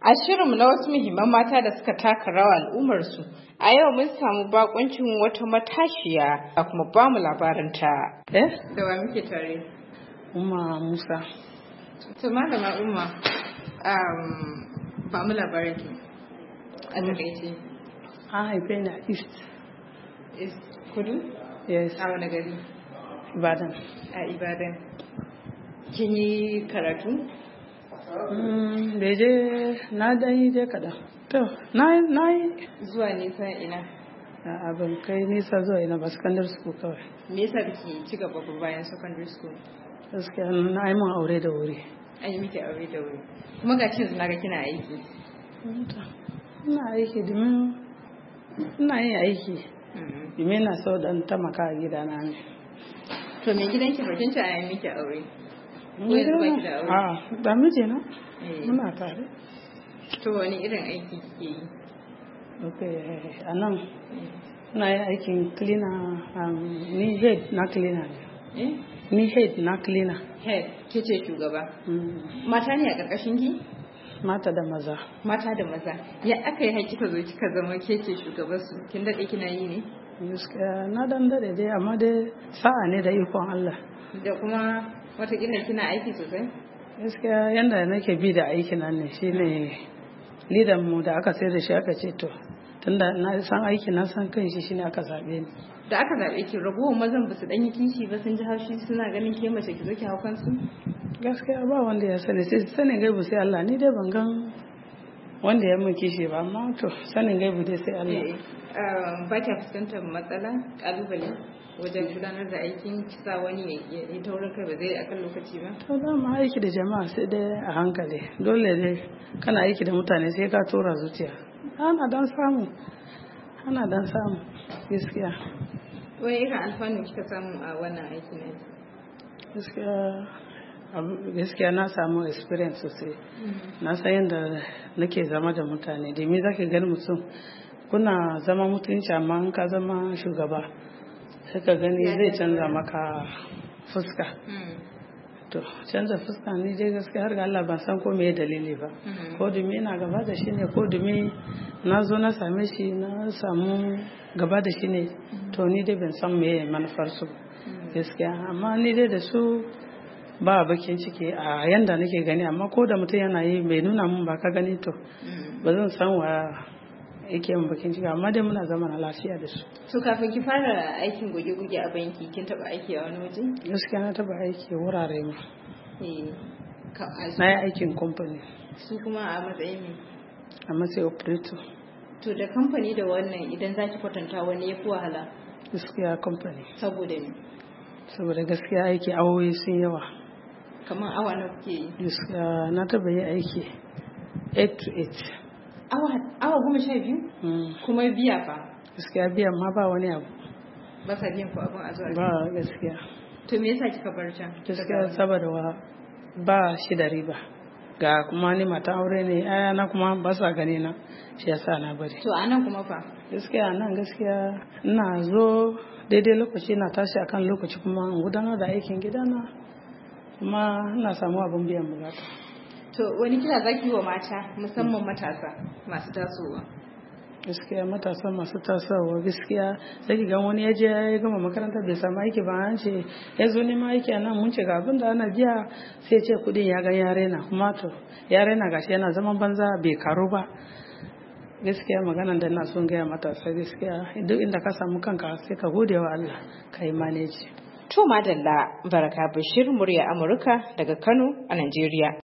A shirinmu na wasu muhimman mata da suka taka rawa al'ummarsu, a yau mun samu bakoncin wata matashiya a kuma ba mu labarinta. Da wa muke tare? Umma Musa. To malama Umma, ba mu labarinki a takaice. An haife ni a East. East Kudu? Yes. A wani gari? Ibadan. A Ibadan. Kin yi karatu? Da je na dan yi je kaɗan. To, na yi. Zuwa nisa ina? Abin kai nisa zuwa ina ba secondary school kawai. Me yasa biki ci gaba bayan secondary school? Gaskiya na yi mun aure da wuri. An yi miki aure da wuri. Kuma ga yanzu na ga kina aiki. Ina aiki domin ina yin aiki. Domin na so dan tamaka a gidana ne. To me gidanki bakin ta a yi miki aure? Ko yanzu baki da aure? A da mijina. Muna tare. To wani irin aiki kike yi? Okay, a nan na yi aikin cleaner, ni head na cleaner ne. Ni head na cleaner. Head, ke ce shugaba? Mata ne a ƙarƙashin ki? Mata da maza. Mata da maza. Ya aka yi har kika zo kika zama ke ce shugabar su? Kin daɗe kina yi ne? Gaskiya na dan daɗe dai amma dai sa'a ne da ikon Allah. Da kuma watakila kina aiki sosai? Gaskiya yanda nake bi da aikin nan ne shine lidan mu da aka sayar da shi aka ce to tunda na san aiki na san kan shi shine aka zabe ni. Da aka zabe ki ragowar mazan ba su dan yi kishi ba sun ji haushi suna ganin ke mace ki zo ki hau kansu? Gaskiya ba wanda ya sani sai sanin gaibu sai Allah ni dai ban gan wanda ya mun kishi ba amma to sanin gaibu dai sai Allah. Ba ki fuskantar matsala kalubale wajen gudanar da aikin kisa wani ya taurin kai ba zai akan lokaci ba? To da mu aiki da jama'a sai dai a hankali dole dai kana aiki da mutane sai ka tura zuciya ana dan samu gaskiya. Wani irin alfanu kika samu a wannan aiki ne? Gaskiya na samu experience sosai. Na san yadda nake zama da mutane domin zaka gani mutum kuna zama mutunci amma in ka zama shugaba sai ka gani zai canza maka fuska. To canza fuska ni dai gaskiya har ga Allah ban san ko me dalili ba. Ko dumi ina gaba da shi ne ko dumi na zo na same shi na samu gaba da shi ne to ni dai ban san me manufar su gaskiya amma ni dai da su ba bakin ciki a yanda nake gani amma ko da mutum yana yi bai nuna mun ba ka gani to ba zan san wa yake yin bakin ciki amma dai muna zama na lafiya da su. To kafin ki fara aikin goge-goge a banki kin taba aiki a wani waje? Gaskiya na taba aiki wurare ma. Na yi aikin kamfani. Su kuma a matsayin me? A matsayin operator. To da kamfani da wannan idan za ki kwatanta wani ya fi wahala? Gaskiya kamfani. Saboda me? Saboda gaskiya aiki awoyi sun yawa. Kamar awa na kuke yi? Gaskiya na taba yi aiki 8 to 8. Awa 12? Kuma biya fa? Gaskiya biyan ma ba wani abu. Ba sa biyan ku abin a zuwa? Ba gaskiya. To me yasa kika bar can? Gaskiya saboda ba shi da riba. Ga kuma ni mata aure ne ayana kuma ba sa gani na shi yasa na bari. To anan kuma fa? Gaskiya anan gaskiya ina zo daidai lokaci na tashi akan lokaci kuma in gudanar da aikin gidana kuma ina samu abin biyan bukata. To wani kira zaki yi wa mata musamman matasa masu tasowa? Gaskiya matasa masu tasowa gaskiya sai ga wani ya je ya gama makaranta bai samu aiki ba an ce ya zo neman aiki a nan mun ce ga abin da ana biya sai ce kudin ya ga yare na kuma to yare na gashi yana zaman banza bai karo ba. Gaskiya maganan da ina son gaya matasa gaskiya duk inda ka samu kanka sai ka gode wa Allah ka yi manage. To madalla Baraka Bashir murya Amurka daga Kano a Najeriya.